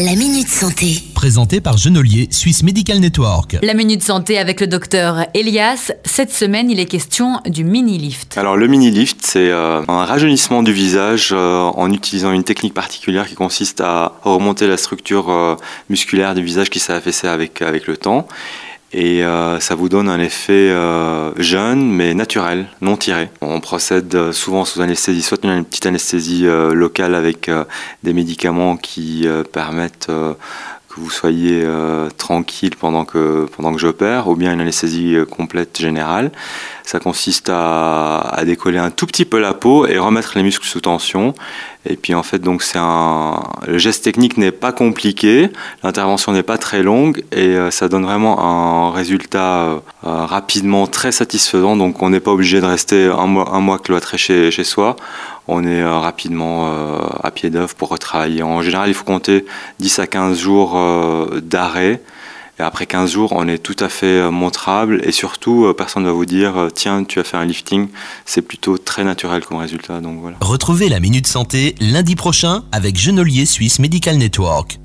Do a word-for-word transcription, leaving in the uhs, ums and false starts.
La Minute Santé. Présenté par Genolier, Swiss Medical Network. La Minute Santé avec le docteur Elias. Cette semaine, il est question du mini-lift. Alors le mini-lift, c'est euh, un rajeunissement du visage euh, en utilisant une technique particulière qui consiste à remonter la structure euh, musculaire du visage qui s'est affaissée avec, avec le temps. Et euh, ça vous donne un effet euh, jeune mais naturel, non tiré. On procède souvent sous anesthésie, soit une petite anesthésie euh, locale avec euh, des médicaments qui euh, permettent euh, que vous soyez euh, tranquille pendant que, pendant que j'opère, ou bien une anesthésie euh, complète générale. Ça consiste à, à décoller un tout petit peu la peau et remettre les muscles sous tension. Et puis en fait, donc c'est un, le geste technique n'est pas compliqué, l'intervention n'est pas très longue et euh, ça donne vraiment un résultat euh, rapidement très satisfaisant. Donc on n'est pas obligé de rester un mois, un mois cloîtré chez, chez soi. On est euh, rapidement euh, à pied d'œuvre pour retravailler. En général, il faut compter dix à quinze jours euh, d'arrêt. Et après quinze jours, on est tout à fait montrable et surtout, personne ne va vous dire « Tiens, tu as fait un lifting ». C'est plutôt très naturel comme résultat. Donc voilà. Retrouvez la Minute Santé lundi prochain avec Genolier Swiss Medical Network.